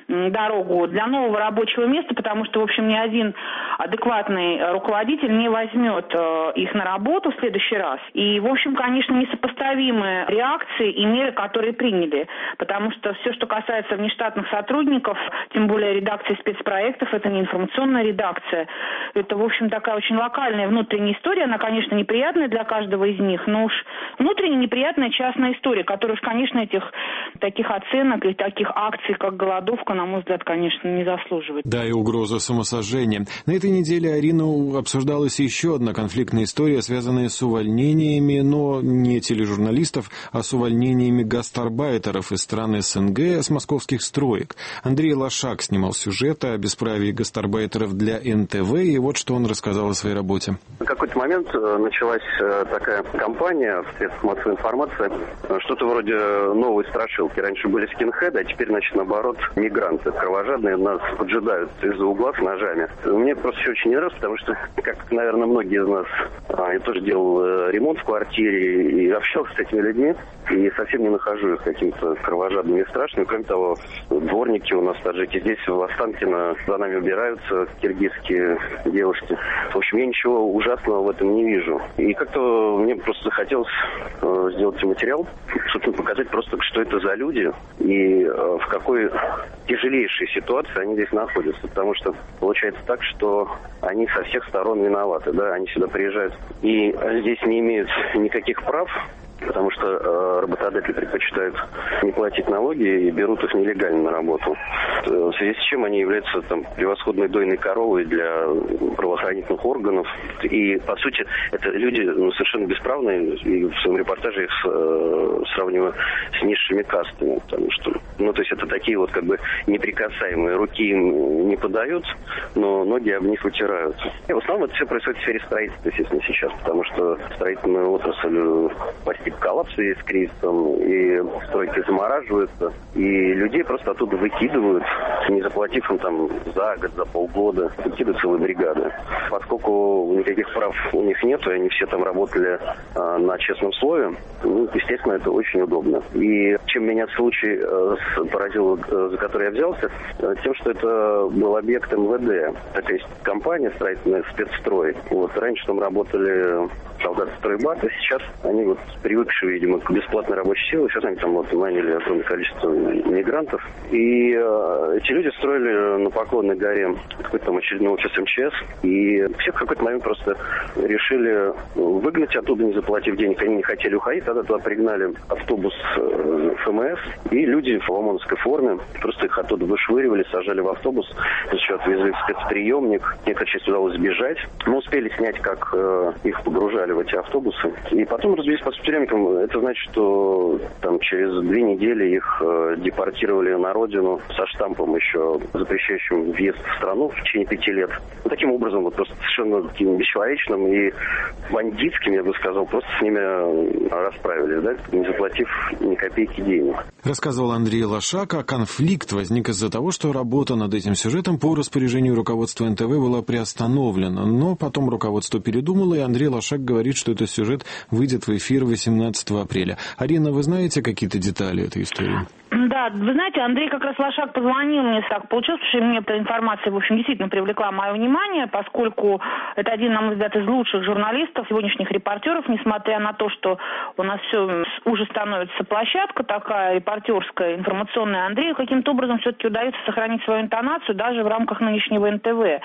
дорогу для нового рабочего места, потому что, в общем, ни один адекватный руководитель не возьмет их на работу в следующий раз. И, в общем, конечно, несопоставимые реакции и меры, которые приняли, потому что все, что касается внештатных сотрудников, тем более редакции спецпроектов, это не информационная редакция, это, в общем, такая очень локальная внутренняя история, она, конечно, неприятная для каждого из них, но уж внутренне неприятная частная история, которая уж, конечно, этих таких оценок и таких акций, как голодовка, на мой взгляд, конечно, не заслуживает. Да, и угроза самосожжения. На этой неделе, Арина, обсуждалась еще одна конфликтная история, связанная с увольнениями, но не тележурналистов, а с увольнениями гастарбайтеров из стран СНГ с московских строек. Андрей Лошак снимал сюжет о бесправии гастарбайтеров для эн тэ вэ, и вот что он рассказал о своей работе. В какой-то момент началась такая кампания в средствах массовой информации, что-то вроде новой страшилки. Раньше были скинхеды, а теперь, значит, наоборот, мигранты кровожадные нас поджидают из-за угла с ножами. Мне просто все очень не нравится, потому что, как, наверное, многие из нас, я тоже делал ремонт в квартире и общался с этими людьми, и совсем не нахожу их какими-то кровожадными и страшными. Кроме того, дворники у нас, таджики, здесь в Останкино за нами убираются киргизские девушки. В общем, я ничего ужасного в этом не вижу. И как-то мне просто захотелось э, сделать материал, чтобы показать просто, что это за люди и э, в какой тяжелейшей ситуации они здесь находятся. Потому что получается так, что они со всех сторон виноваты. Да? Они сюда приезжают и здесь не имеют никаких прав, потому что э, работодатели предпочитают не платить налоги и берут их нелегально на работу. В связи с чем они являются там превосходной дойной коровой для правоохранительных органов. И, по сути, это люди ну, совершенно бесправные. И в своем репортаже их э, сравниваю с низшими кастами. Потому что, ну, то есть это такие вот как бы неприкасаемые. Руки им не подают, но ноги об них вытирают. И в основном это все происходит в сфере строительства, естественно, сейчас. Потому что строительная отрасль постепенно коллапс есть с кризисом, и стройки замораживаются, и людей просто оттуда выкидывают, не заплатив им там за год, за полгода, выкидывают целые бригады. Поскольку никаких прав у них нет, и они все там работали а, на честном слове, ну, естественно, это очень удобно. И чем меня случай а, поразил, а, за который я взялся, а, тем, что это был объект эм вэ дэ. Такая есть компания строительная, спецстрой. Вот, раньше там работали солдаты стройбата, сейчас они вот привыкшие, видимо, к бесплатной рабочей силе, сейчас они там вот наняли огромное количество мигрантов. И э, эти люди строили на Поклонной горе какой-то там очередной офис эм че эс, и все в какой-то момент просто решили выгнать оттуда, не заплатив денег. Они не хотели уходить, тогда туда пригнали автобус э, эф эм эс, и люди в ОМОНовской форме просто их оттуда вышвыривали, сажали в автобус, еще отвезли в спецприемник. Некоторые часть удалось сбежать. Мы успели снять, как э, их погружали в эти автобусы. И потом разбились по спецприемникам. Это значит, что там через две недели их э, депортировали на родину со штампом еще запрещающим въезд в страну в течение пяти лет. Вот таким образом, вот просто совершенно таким бесчеловечным и бандитским, я бы сказал, просто с ними расправились, да, не заплатив ни копейки денег. Рассказывал Андрей Лошак, а конфликт возник из-за того, что работа над этим сюжетом по распоряжению руководства эн тэ вэ была приостановлена. Но потом руководство передумало, и Андрей Лошак говорит, что этот сюжет выйдет в эфир восемнадцатого апреля. Арина, вы знаете какие-то детали этой истории? Да, вы знаете, Андрей как раз Лошак позвонил мне, так получилось, что мне эта информация, в общем, действительно привлекла мое внимание, поскольку это один, на мой взгляд, из лучших журналистов, сегодняшних репортеров, несмотря на то, что у нас все уже становится площадка такая репортерская, информационная. Андрею каким-то образом все-таки удается сохранить свою интонацию даже в рамках нынешнего эн тэ вэ.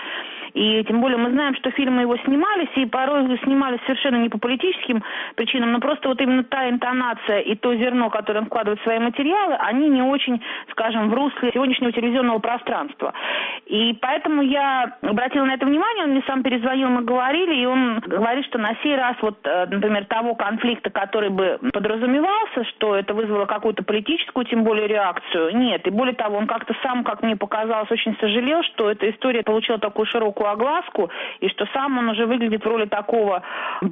И тем более мы знаем, что фильмы его снимались, и порой снимались совершенно не по политическим причинам, но просто вот именно та интонация и то зерно, которое он вкладывает в свои материалы, они не очень, скажем, в русле сегодняшнего телевизионного пространства. И поэтому я обратила на это внимание, он мне сам перезвонил, мы говорили, и он говорит, что на сей раз, вот, например, того конфликта, который бы подразумевался, что это вызвало какую-то политическую, тем более, реакцию, нет. И более того, он как-то сам, как мне показалось, очень сожалел, что эта история получила такую широкую огласку, и что сам он уже выглядит в роли такого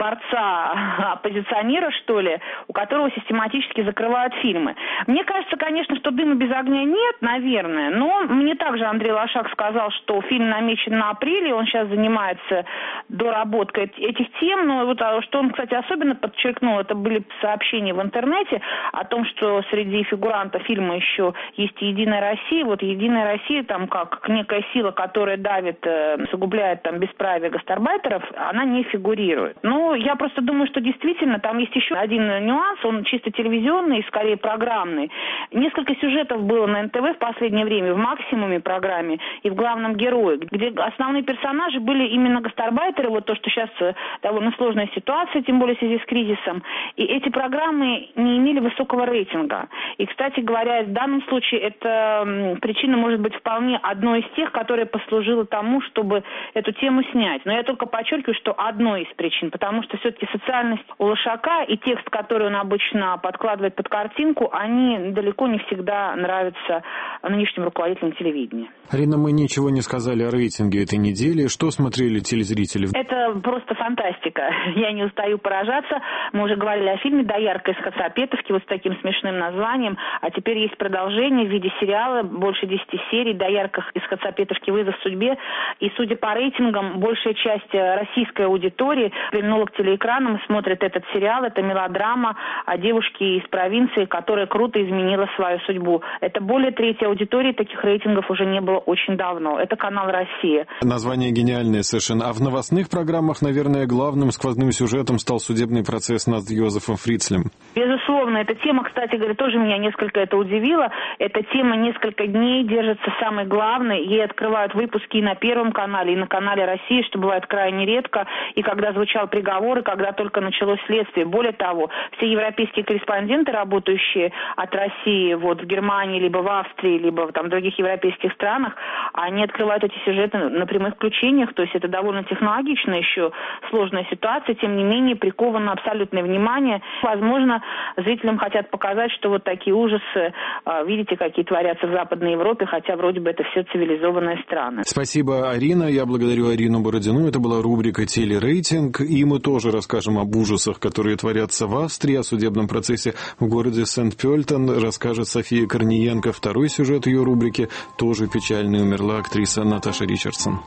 борца, оппозиционера, что ли, у которого систематически закрывают фильмы. Мне кажется, конечно, что «Дыма без огня» нет, наверное, но мне также Андрей Лошак сказал, что фильм намечен на апреле, он сейчас занимается доработкой этих тем, но вот что он, кстати, особенно подчеркнул, это были сообщения в интернете о том, что среди фигурантов фильма еще есть «Единая Россия». Вот «Единая Россия» там как некая сила, которая давит, усугубляет там бесправие гастарбайтеров, она не фигурирует. Но я просто думаю, что действительно там есть еще один нюанс, он чисто телевизионный, скорее программный. Несколько сюжетов было на эн тэ вэ в последнее время, в «Максимуме» программе и в «Главном герое», где основные персонажи были именно гастарбайтеры, вот то, что сейчас довольно сложная ситуация, тем более в связи с кризисом. И эти программы не имели высокого рейтинга. И, кстати говоря, в данном случае эта причина может быть вполне одной из тех, которая послужила тому, чтобы эту тему снять. Но я только подчеркиваю, что одной из причин, потому что все-таки социальность у Лошака и текст, который он обычно подкладывает под картинку, они далеко не всегда нравятся нынешним руководителям телевидения. Арина, мы ничего не сказали о рейтинге этой недели. Что смотрели телезрители? Это просто фантастика. Я не устаю поражаться. Мы уже говорили о фильме «Доярка из Хацапетовки», вот с таким смешным названием. А теперь есть продолжение в виде сериала, больше десяти серий «Доярка из Хацапетовки. Вызов судьбе». И, судя по рейтингам, большая часть российской аудитории прильнула к телеэкранам и смотрит этот сериал. Это мелодрама о девушке из провинции, которая круто изменила свою судьбу. Это более трети аудитории, таких рейтингов уже не было очень давно. Это канал «Россия». Название гениальное совершенно. А в новостных программах, наверное, главным сквозным сюжетом стал судебный процесс над Йозефом Фрицлем. Безусловно, эта тема, кстати говоря, тоже меня несколько это удивило. Эта тема несколько дней держится самой главной. Ей открывают выпуски и на Первом канале, и на канале «Россия», что бывает крайне редко. И когда звучал приговор, и когда только началось следствие. Более того, все европейские корреспонденты, работающие от России вот в Германии, либо в Австрии, либо там, в других европейских странах, они открывают эти сюжеты на прямых включениях. То есть это довольно технологично еще сложная ситуация. Тем не менее, приковано абсолютное внимание. Возможно, зрителям хотят показать, что вот такие ужасы, видите, какие творятся в Западной Европе, хотя вроде бы это все цивилизованные страны. Спасибо, Арина. Я благодарю Арину Бородину. Это была рубрика «Телерейтинг». И мы тоже расскажем об ужасах, которые творятся в Австрии, о судебном процессе в городе Сент-Пёльтен. Расскажет София Корниенко. Второй сюжет ее рубрики тоже печальный. Умерла актриса Наташа Ричардсон.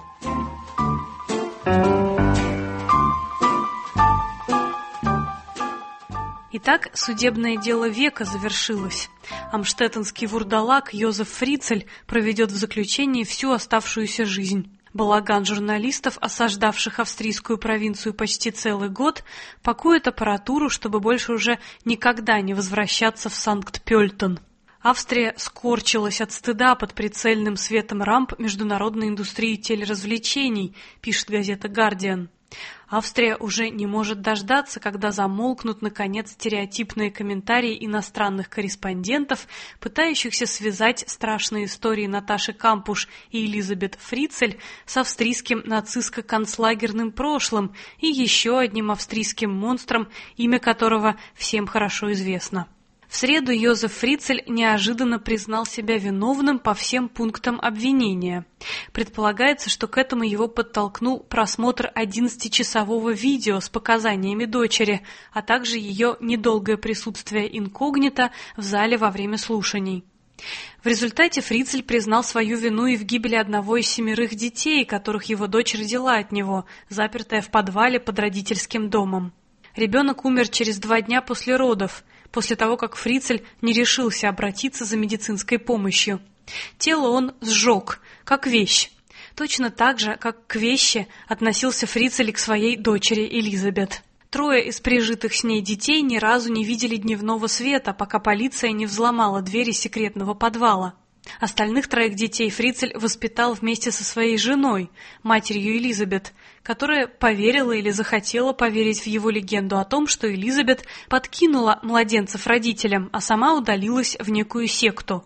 Итак, судебное дело века завершилось. Амштеттенский вурдалак Йозеф Фрицель проведет в заключении всю оставшуюся жизнь. Балаган журналистов, осаждавших австрийскую провинцию почти целый год, пакует аппаратуру, чтобы больше уже никогда не возвращаться в Санкт-Пёльтен. Австрия скорчилась от стыда под прицельным светом рамп международной индустрии телеразвлечений, пишет газета «Гардиан». Австрия уже не может дождаться, когда замолкнут, наконец, стереотипные комментарии иностранных корреспондентов, пытающихся связать страшные истории Наташи Кампуш и Элизабет Фрицель с австрийским нацистско-концлагерным прошлым и еще одним австрийским монстром, имя которого всем хорошо известно. В среду Йозеф Фрицель неожиданно признал себя виновным по всем пунктам обвинения. Предполагается, что к этому его подтолкнул просмотр одиннадцатичасового видео с показаниями дочери, а также ее недолгое присутствие инкогнито в зале во время слушаний. В результате Фрицель признал свою вину и в гибели одного из семерых детей, которых его дочь родила от него, запертая в подвале под родительским домом. Ребенок умер через два дня после родов, после того, как Фрицель не решился обратиться за медицинской помощью. Тело он сжег, как вещь. Точно так же, как к вещи относился Фрицель к своей дочери Элизабет. Трое из прижитых с ней детей ни разу не видели дневного света, пока полиция не взломала двери секретного подвала. Остальных троих детей Фрицель воспитал вместе со своей женой, матерью Элизабет, которая поверила или захотела поверить в его легенду о том, что Элизабет подкинула младенцев родителям, а сама удалилась в некую секту.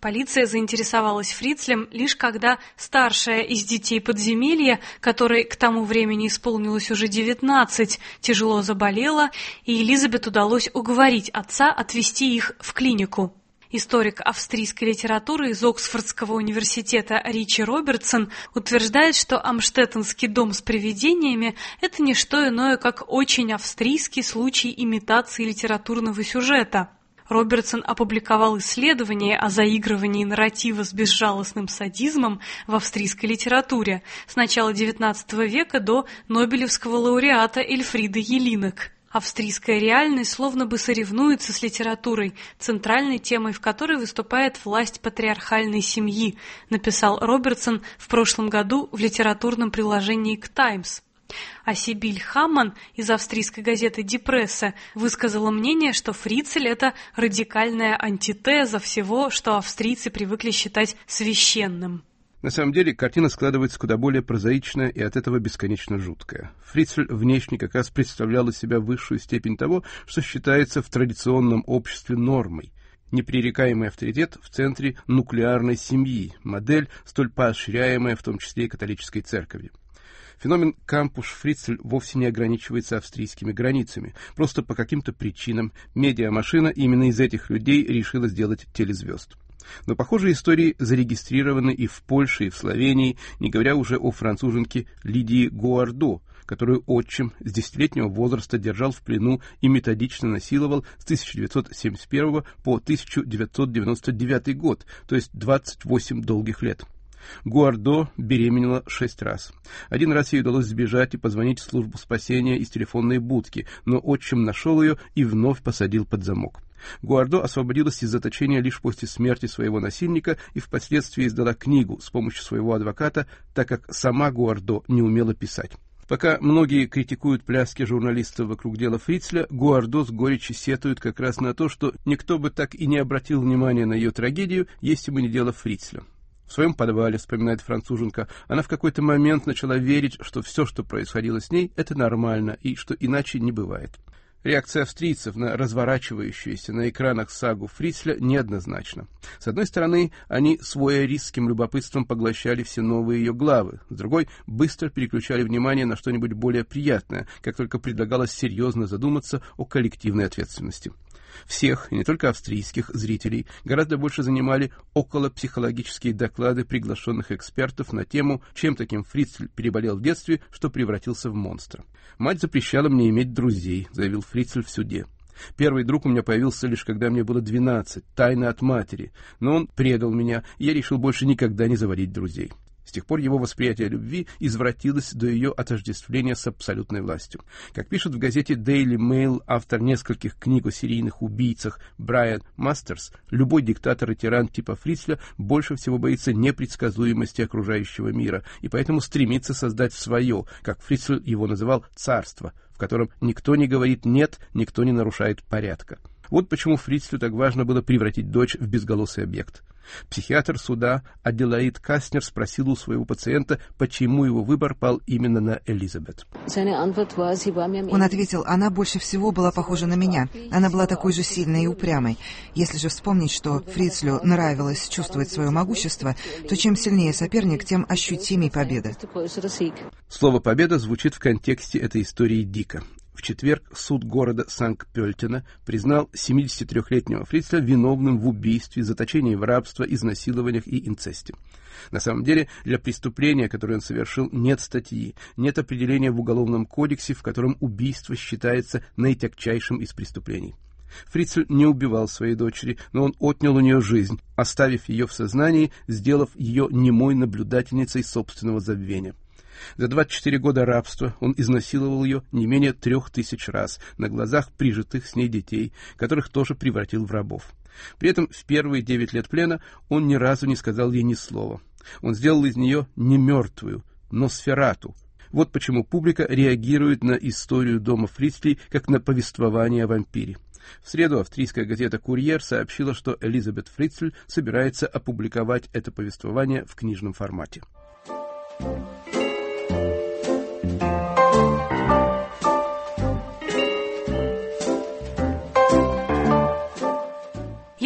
Полиция заинтересовалась Фрицлем лишь когда старшая из детей подземелья, которой к тому времени исполнилось уже девятнадцать, тяжело заболела, и Элизабет удалось уговорить отца отвезти их в клинику. Историк австрийской литературы из Оксфордского университета Ричи Робертсон утверждает, что Амштеттенский дом с привидениями – это не что иное, как очень австрийский случай имитации литературного сюжета. Робертсон опубликовал исследование о заигрывании нарратива с безжалостным садизмом в австрийской литературе с начала девятнадцатого века до нобелевского лауреата Эльфриды Елинек. Австрийская реальность словно бы соревнуется с литературой, центральной темой в которой выступает власть патриархальной семьи, написал Робертсон в прошлом году в литературном приложении к «Таймс». А Сибиль Хамман из австрийской газеты «Ди Прессе» высказала мнение, что Фрицель – это радикальная антитеза всего, что австрийцы привыкли считать священным. На самом деле, картина складывается куда более прозаичная и от этого бесконечно жуткая. Фрицель внешне как раз представлял из себя высшую степень того, что считается в традиционном обществе нормой. Непререкаемый авторитет в центре нуклеарной семьи, модель, столь поощряемая в том числе и католической церковью. Феномен Кампуш-Фрицель вовсе не ограничивается австрийскими границами. Просто по каким-то причинам медиамашина именно из этих людей решила сделать телезвезд. Но похожие истории зарегистрированы и в Польше, и в Словении, не говоря уже о француженке Лидии Гуардо, которую отчим с десятилетнего возраста держал в плену и методично насиловал с тысяча девятьсот семьдесят первого по тысяча девятьсот девяносто девятый год, то есть двадцать восемь долгих лет. Гуардо беременела шесть раз. Один раз ей удалось сбежать и позвонить в службу спасения из телефонной будки, но отчим нашел ее и вновь посадил под замок. Гуардо освободилась из заточения лишь после смерти своего насильника и впоследствии издала книгу с помощью своего адвоката, так как сама Гуардо не умела писать. Пока многие критикуют пляски журналистов вокруг дела Фрицеля, Гуардо с горечью сетует как раз на то, что никто бы так и не обратил внимания на ее трагедию, если бы не дело Фрицеля. В своем подвале, вспоминает француженка, она в какой-то момент начала верить, что все, что происходило с ней, это нормально и что иначе не бывает. Реакция австрийцев на разворачивающуюся на экранах сагу Фрицеля неоднозначна. С одной стороны, они с вояристским любопытством поглощали все новые ее главы, с другой, быстро переключали внимание на что-нибудь более приятное, как только предлагалось серьезно задуматься о коллективной ответственности. Всех, и не только австрийских зрителей, гораздо больше занимали околопсихологические доклады приглашенных экспертов на тему, чем таким Фрицель переболел в детстве, что превратился в монстра. «Мать запрещала мне иметь друзей», — заявил Фрицель в суде. «Первый друг у меня появился лишь когда мне было двенадцать, тайно от матери, но он предал меня, и я решил больше никогда не заводить друзей». С тех пор его восприятие любви извратилось до ее отождествления с абсолютной властью. Как пишет в газете Daily Mail автор нескольких книг о серийных убийцах Брайан Мастерс, любой диктатор и тиран типа Фрицеля больше всего боится непредсказуемости окружающего мира и поэтому стремится создать свое, как Фрицель его называл, царство, в котором никто не говорит «нет», никто не нарушает порядка. Вот почему Фрицелю так важно было превратить дочь в безголосый объект. Психиатр суда Аделаид Кастнер спросил у своего пациента, почему его выбор пал именно на Элизабет. Он ответил, она больше всего была похожа на меня. Она была такой же сильной и упрямой. Если же вспомнить, что Фрицелю нравилось чувствовать свое могущество, то чем сильнее соперник, тем ощутимей победа. Слово «победа» звучит в контексте этой истории дико. В четверг суд города Санкт-Пельтена признал семидесятитрёхлетнего Фрицеля виновным в убийстве, заточении в рабство, изнасилованиях и инцесте. На самом деле, для преступления, которое он совершил, нет статьи, нет определения в Уголовном кодексе, в котором убийство считается наитягчайшим из преступлений. Фрицель не убивал своей дочери, но он отнял у нее жизнь, оставив ее в сознании, сделав ее немой наблюдательницей собственного забвения. За двадцать четыре года рабства он изнасиловал ее не менее трех тысяч раз на глазах прижитых с ней детей, которых тоже превратил в рабов. При этом в первые девять лет плена он ни разу не сказал ей ни слова. Он сделал из нее не мертвую, но сферату. Вот почему публика реагирует на историю дома Фрицелей как на повествование о вампире. В среду австрийская газета «Курьер» сообщила, что Элизабет Фрицель собирается опубликовать это повествование в книжном формате.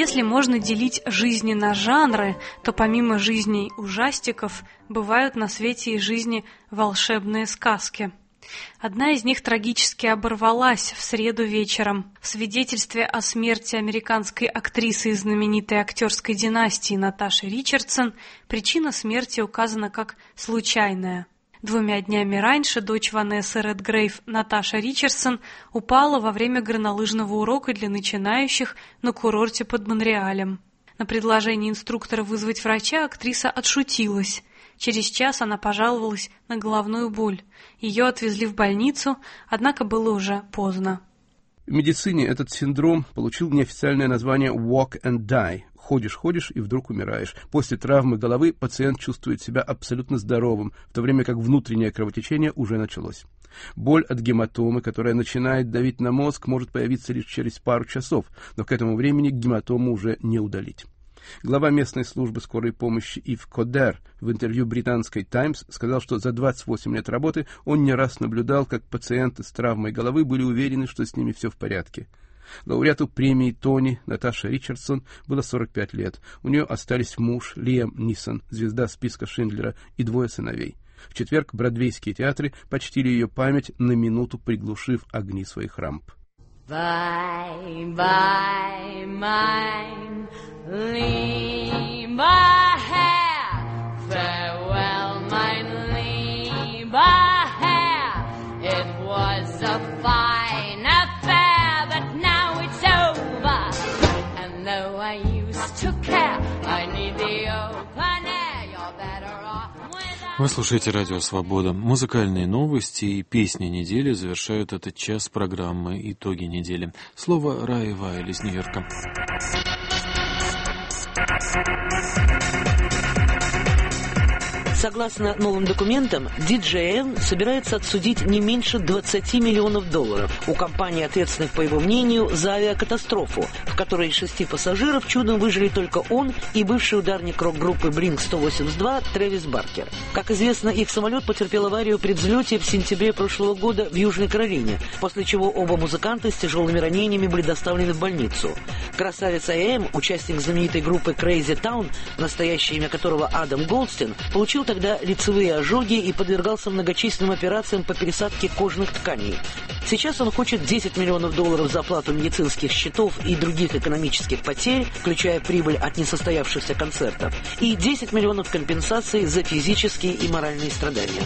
Если можно делить жизни на жанры, то помимо жизней ужастиков бывают на свете и жизни волшебные сказки. Одна из них трагически оборвалась в среду вечером. В свидетельстве о смерти американской актрисы из знаменитой актерской династии Наташи Ричардсон причина смерти указана как случайная. Двумя днями раньше дочь Ванессы Редгрейв Наташа Ричардсон упала во время горнолыжного урока для начинающих на курорте под Монреалем. На предложение инструктора вызвать врача актриса отшутилась. Через час она пожаловалась на головную боль. Ее отвезли в больницу, однако было уже поздно. В медицине этот синдром получил неофициальное название «walk and die». Ходишь-ходишь и вдруг умираешь. После травмы головы пациент чувствует себя абсолютно здоровым, в то время как внутреннее кровотечение уже началось. Боль от гематомы, которая начинает давить на мозг, может появиться лишь через пару часов, но к этому времени гематому уже не удалить. Глава местной службы скорой помощи Ив Кодер в интервью британской «Таймс» сказал, что за двадцать восемь лет работы он не раз наблюдал, как пациенты с травмой головы были уверены, что с ними все в порядке. Лауреату премии Тони Наташе Ричардсон было сорок пять лет. У нее остались муж Лиам Нисон, звезда списка Шиндлера, и двое сыновей. В четверг бродвейские театры почтили ее память, на минуту приглушив огни своих рамп. Bye, bye, mine, lieber Herr, farewell, mein lieber Herr, it was a fine affair, but now it's over, and though I used to care, I need the open air, you're better off. Вы слушаете «Радио Свобода». Музыкальные новости и песни недели завершают этот час программы «Итоги недели». Слово Раи Вайль из Нью-Йорка. Согласно новым документам, ди джей эм собирается отсудить не меньше двадцать миллионов долларов у компаний, ответственных, по его мнению, за авиакатастрофу, в которой из шести пассажиров чудом выжили только он и бывший ударник рок-группы блинк сто восемьдесят два Трэвис Баркер. Как известно, их самолет потерпел аварию при взлете в сентябре прошлого года в Южной Каролине, после чего оба музыканта с тяжелыми ранениями были доставлены в больницу. Красавец эй эм, участник знаменитой группы Crazy Town, настоящее имя которого Адам Голдстин, получил тогда лицевые ожоги и подвергался многочисленным операциям по пересадке кожных тканей. Сейчас он хочет десять миллионов долларов за оплату медицинских счетов и других экономических потерь, включая прибыль от несостоявшихся концертов, и десять миллионов компенсаций за физические и моральные страдания.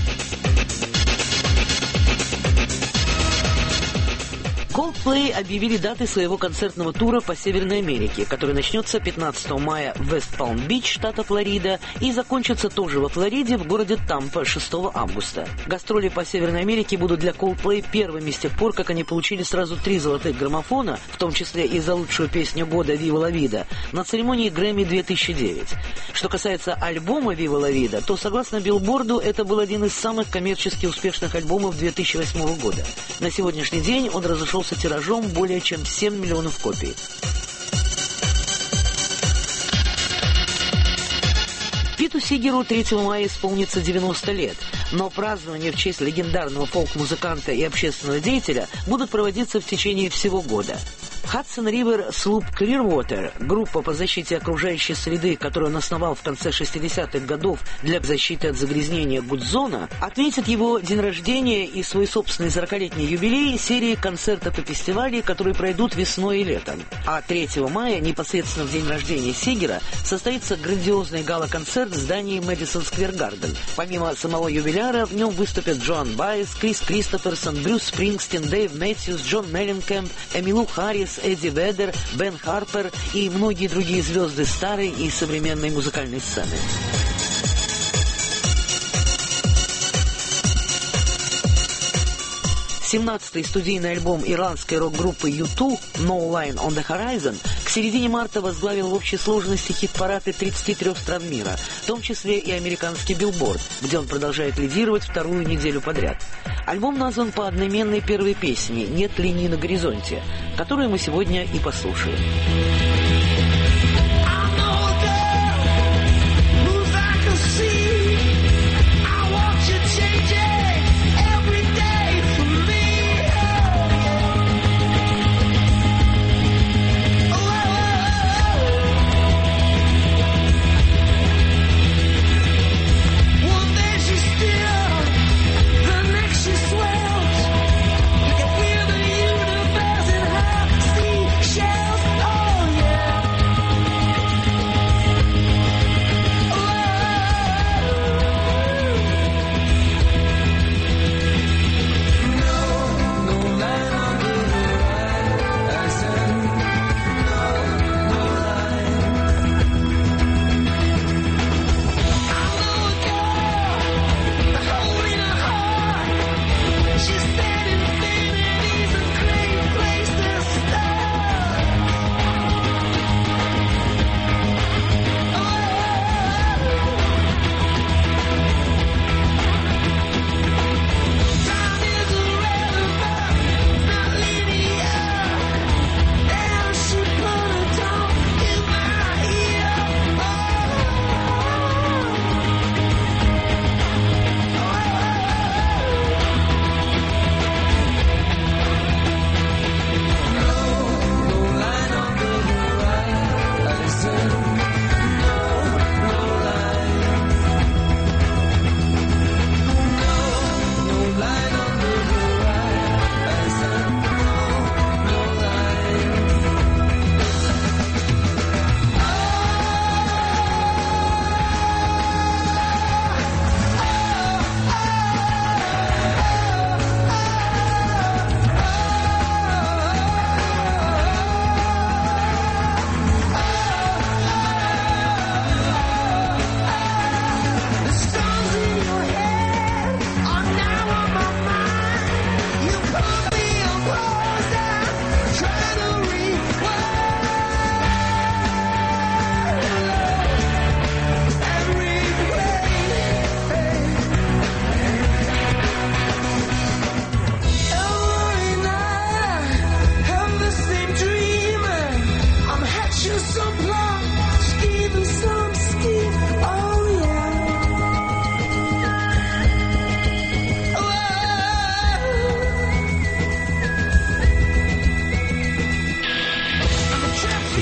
Coldplay объявили даты своего концертного тура по Северной Америке, который начнется пятнадцатого мая в Вест-Палм-Бич, штата Флорида, и закончится тоже во Флориде, в городе Тампа, шестого августа. Гастроли по Северной Америке будут для Coldplay первыми с тех пор, как они получили сразу три золотых граммофона, в том числе и за лучшую песню года «Viva la Vida», на церемонии Грэмми две тысячи девять. Что касается альбома «Viva la Vida», то, согласно Билборду, это был один из самых коммерчески успешных альбомов две тысячи восьмого года. На сегодняшний день он разошелся тиражом более чем семь миллионов копий. Питу Сигеру третьего мая исполнится девяносто лет, но празднования в честь легендарного фолк-музыканта и общественного деятеля будут проводиться в течение всего года. Hudson River Sloop Clearwater, группа по защите окружающей среды, которую он основал в конце шестидесятых годов для защиты от загрязнения Гудзона, отметит его день рождения и свой собственный сорокалетний юбилей серии концертов и фестивалей, которые пройдут весной и летом. А третьего мая, непосредственно в день рождения Сигера, состоится грандиозный гала-концерт в здании Мэдисон Сквер Гарден. Помимо самого юбиляра, в нем выступят Джоан Байес, Крис Кристоферсон, Брюс Спрингстин, Дэйв Мэтьюс, Джон Мелленкэмп, Эмилу Харрис, Эдди Ведер, Бен Харпер и многие другие звезды старой и современной музыкальной сцены. семнадцатый студийный альбом ирландской рок-группы ю ту «No Line on the Horizon» к середине марта возглавил в общей сложности хит-парады тридцати трёх стран мира, в том числе и американский Билборд, где он продолжает лидировать вторую неделю подряд. Альбом назван по одноименной первой песне «Нет линии на горизонте», которую мы сегодня и послушаем.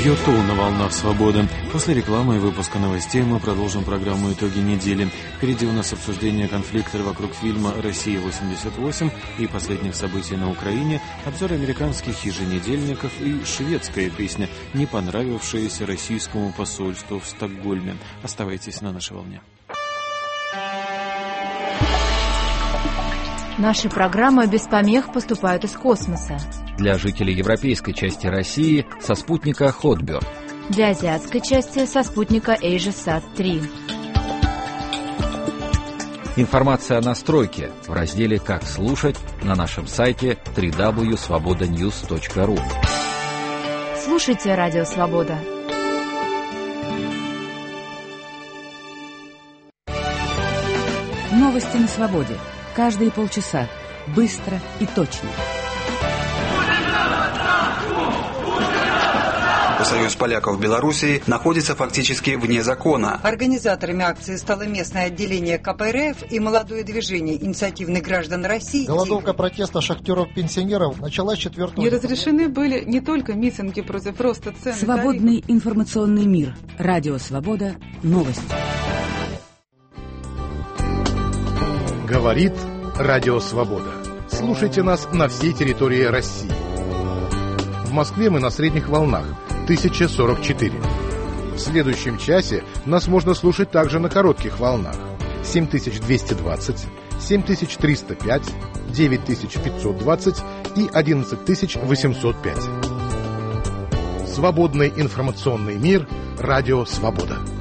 Йоту на волнах свободы. После рекламы и выпуска новостей мы продолжим программу «Итоги недели». Впереди у нас обсуждение конфликта вокруг фильма «Россия-восемьдесят восемь» и последних событий на Украине, обзор американских еженедельников и шведская песня, не понравившаяся российскому посольству в Стокгольме. Оставайтесь на нашей волне. Наши программы без помех поступают из космоса. Для жителей европейской части России со спутника Хотберг. Для азиатской части со спутника AsiaSat три. Информация о настройке в разделе «Как слушать» на нашем сайте дабл ю дабл ю дабл ю точка свобода ньюс точка ру. Слушайте Радио Свобода. Новости на свободе. Каждые полчаса. Быстро и точно. Союз поляков в Белоруссии находится фактически вне закона. Организаторами акции стало местное отделение ка пэ эр эф и молодое движение инициативных граждан России. Голодовка протеста шахтеров-пенсионеров началась четвёртого. Не разрешены были не только митинги против роста цен. Свободный информационный мир. Радио Свобода. Новости. Говорит Радио Свобода. Слушайте нас на всей территории России. В Москве мы на средних волнах тысяча сорок четыре. В следующем часе нас можно слушать также на коротких волнах семь тысяч двести двадцать, семь тысяч триста пять, девять тысяч пятьсот двадцать и одиннадцать тысяч восемьсот пять. Свободный информационный мир. Радио Свобода.